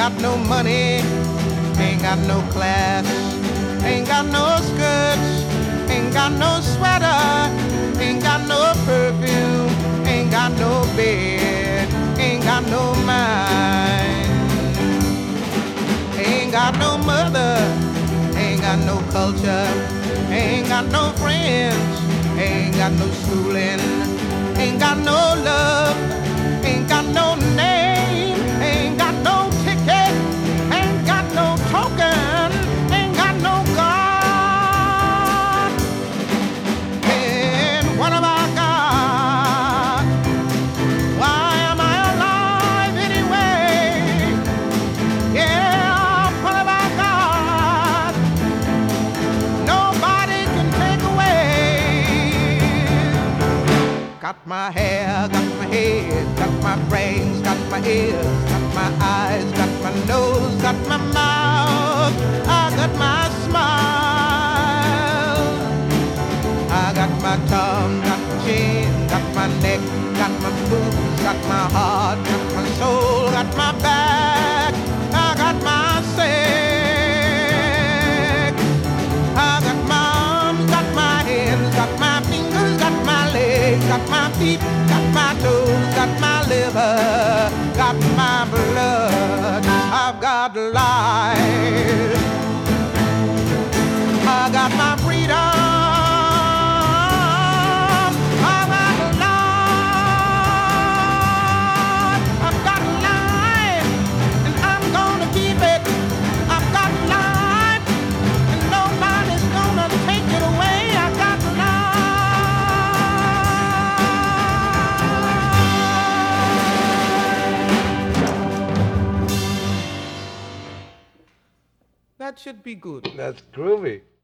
got no money, ain't got no class, ain't got no skirts, ain't got no sweater, ain't got no perfume, ain't got no bed, ain't got no mind, ain't got no mother, ain't got no culture, ain't got no friends, ain't got no schooling, ain't got no love, ain't got no name, ain't got no ticket, ain't got no token, ain't got no God. And what have I got? Why am I alive anyway? Yeah, what have I got? Nobody can take away. Got my hair, got my head, got my brains, got my ears, got my eyes, got my nose, got my mouth, I got my smile, I got my tongue, got my chin, got my neck, got my boobs, got my heart, got my soul, got my back, I got my sex, I got my arms, got my hands, got my fingers, got my legs, got my feet, got my toes, got my liver, got my blood, I've got life, I got my freedom, I've got life, I've got life, and I'm gonna keep it, I've got life, and nobody's gonna take it away, I got life. That should be good. That's groovy.